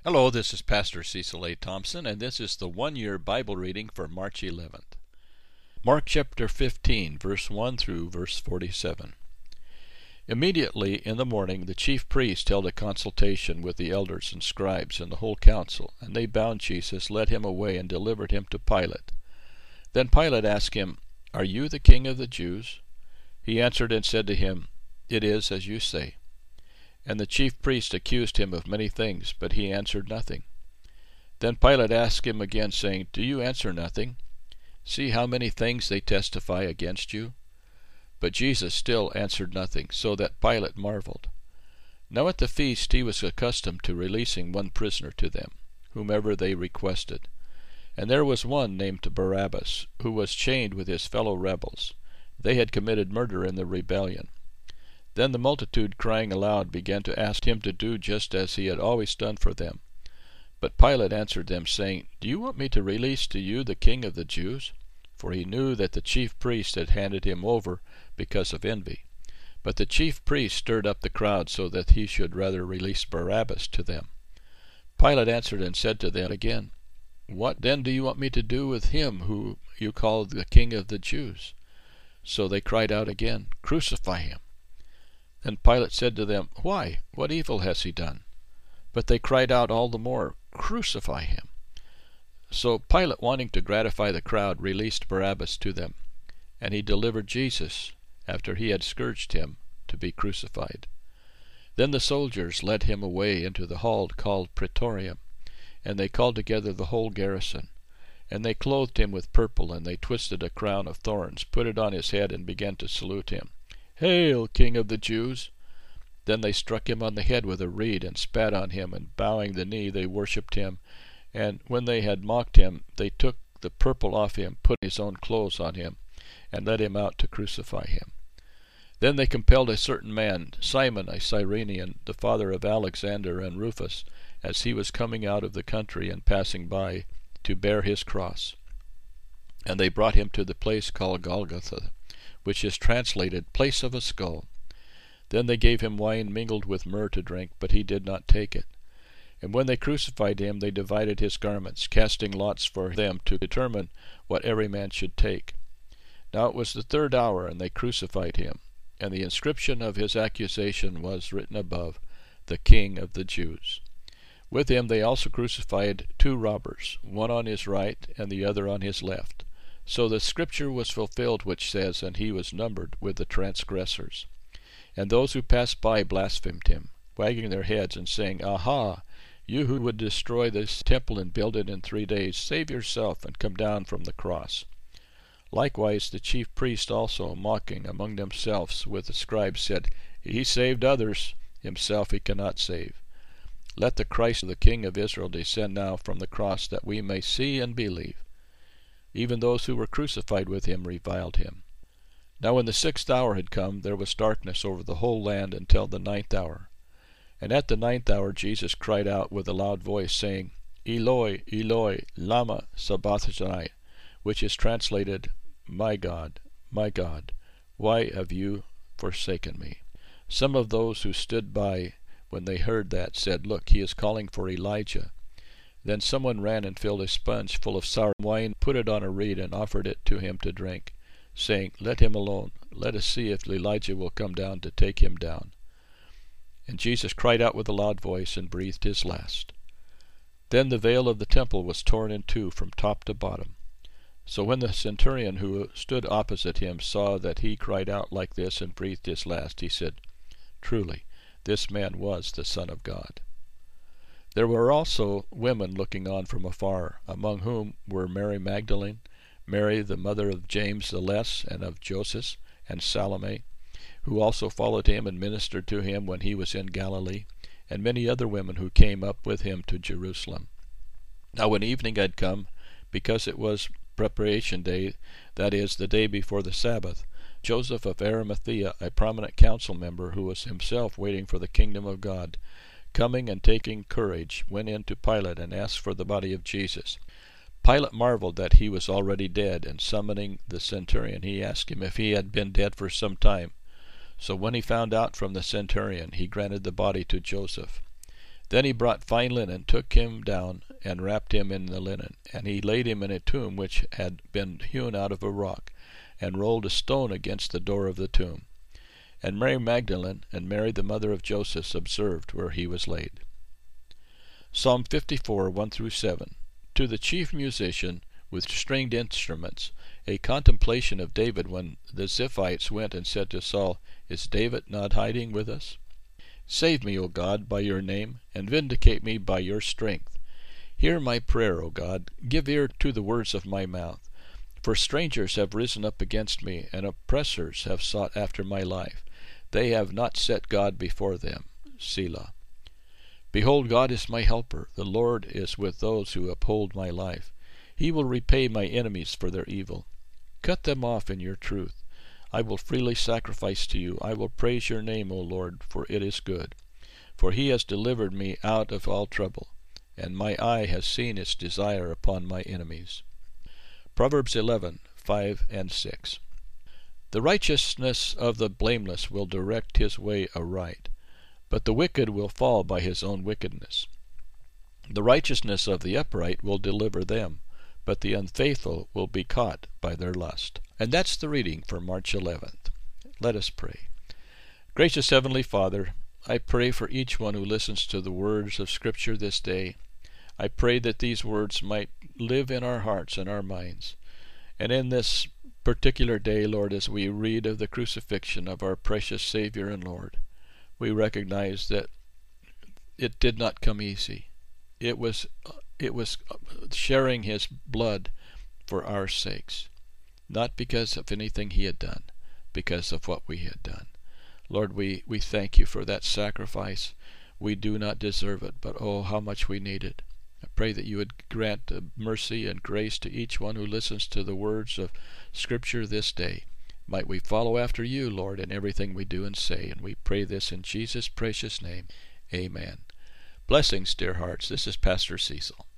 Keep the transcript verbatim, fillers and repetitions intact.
Hello, this is Pastor Cecil A. Thompson, and this is the one-year Bible reading for March eleventh. Mark chapter fifteen, verse one through verse forty-seven. Immediately in the morning the chief priests held a consultation with the elders and scribes and the whole council, and they bound Jesus, led him away, and delivered him to Pilate. Then Pilate asked him, "Are you the king of the Jews?" He answered and said to him, "It is as you say." And the chief priests accused him of many things, but he answered nothing. Then Pilate asked him again, saying, "Do you answer nothing? See how many things they testify against you." But Jesus still answered nothing, so that Pilate marveled. Now at the feast he was accustomed to releasing one prisoner to them, whomever they requested. And there was one named Barabbas, who was chained with his fellow rebels. They had committed murder in the rebellion. Then the multitude, crying aloud, began to ask him to do just as he had always done for them. But Pilate answered them, saying, "Do you want me to release to you the king of the Jews?" For he knew that the chief priests had handed him over because of envy. But the chief priests stirred up the crowd so that he should rather release Barabbas to them. Pilate answered and said to them again, "What then do you want me to do with him who you call the king of the Jews?" So they cried out again, "Crucify him." Then Pilate said to them, "Why? What evil has he done?" But they cried out all the more, "Crucify him." So Pilate, wanting to gratify the crowd, released Barabbas to them, and he delivered Jesus, after he had scourged him, to be crucified. Then the soldiers led him away into the hall called Praetorium, and they called together the whole garrison. And they clothed him with purple, and they twisted a crown of thorns, put it on his head, and began to salute him. "Hail, King of the Jews!" Then they struck him on the head with a reed, and spat on him, and bowing the knee they worshipped him. And when they had mocked him, they took the purple off him, put his own clothes on him, and led him out to crucify him. Then they compelled a certain man, Simon a Cyrenian, the father of Alexander and Rufus, as he was coming out of the country and passing by, to bear his cross. And they brought him to the place called Golgotha, which is translated Place of a Skull. Then they gave him wine mingled with myrrh to drink, but he did not take it. And when they crucified him, they divided his garments, casting lots for them to determine what every man should take. Now it was the third hour, and they crucified him. And the inscription of his accusation was written above, "The King of the Jews." With him they also crucified two robbers, one on his right and the other on his left. So the scripture was fulfilled which says, "And he was numbered with the transgressors." And those who passed by blasphemed him, wagging their heads and saying, "Aha! You who would destroy this temple and build it in three days, save yourself and come down from the cross." Likewise the chief priests also, mocking among themselves with the scribes, said, "He saved others, himself he cannot save. Let the Christ, the King of Israel, descend now from the cross, that we may see and believe." Even those who were crucified with him reviled him. Now when the sixth hour had come, there was darkness over the whole land until the ninth hour. And at the ninth hour Jesus cried out with a loud voice, saying, "Eloi, Eloi, lama sabachthani," which is translated, "My God, my God, why have you forsaken me?" Some of those who stood by when they heard that said, "Look, he is calling for Elijah." Then someone ran and filled a sponge full of sour wine, put it on a reed, and offered it to him to drink, saying, "Let him alone. Let us see if Elijah will come down to take him down." And Jesus cried out with a loud voice and breathed his last. Then the veil of the temple was torn in two from top to bottom. So when the centurion who stood opposite him saw that he cried out like this and breathed his last, he said, "Truly, this man was the Son of God." There were also women looking on from afar, among whom were Mary Magdalene, Mary the mother of James the Less and of Joseph, and Salome, who also followed him and ministered to him when he was in Galilee, and many other women who came up with him to Jerusalem. Now when evening had come, because it was preparation day, that is, the day before the Sabbath, Joseph of Arimathea, a prominent council member who was himself waiting for the kingdom of God, coming and taking courage, went in to Pilate and asked for the body of Jesus. Pilate marveled that he was already dead, and summoning the centurion, he asked him if he had been dead for some time. So when he found out from the centurion, he granted the body to Joseph. Then he brought fine linen, took him down, and wrapped him in the linen. And he laid him in a tomb which had been hewn out of a rock, and rolled a stone against the door of the tomb. And Mary Magdalene and Mary the mother of Joseph observed where he was laid. Psalm fifty-four, one through seven. To the chief musician with stringed instruments, a contemplation of David when the Ziphites went and said to Saul, Is David not hiding with us? Save me, O God, by your name, and vindicate me by your strength. Hear my prayer, O God. Give ear to the words of my mouth. For strangers have risen up against me, and oppressors have sought after my life. They have not set God before them. Selah. Behold, God is my helper. The Lord is with those who uphold my life. He will repay my enemies for their evil. Cut them off in your truth. I will freely sacrifice to you. I will praise your name, O Lord, for it is good. For he has delivered me out of all trouble, and my eye has seen its desire upon my enemies. Proverbs eleven, five and six. The righteousness of the blameless will direct his way aright, but the wicked will fall by his own wickedness. The righteousness of the upright will deliver them, but the unfaithful will be caught by their lust. And that's the reading for March eleventh. Let us pray. Gracious Heavenly Father, I pray for each one who listens to the words of Scripture this day. I pray that these words might live in our hearts and our minds. And in this particular day, Lord, as we read of the crucifixion of our precious Savior and Lord, we recognize that it did not come easy. It was, it was sharing his blood for our sakes, not because of anything he had done, because of what we had done. Lord, we, we thank you for that sacrifice. We do not deserve it, but oh, how much we need it. I pray that you would grant mercy and grace to each one who listens to the words of Scripture this day. Might we follow after you, Lord, in everything we do and say, and we pray this in Jesus' precious name. Amen. Blessings, dear hearts. This is Pastor Cecil.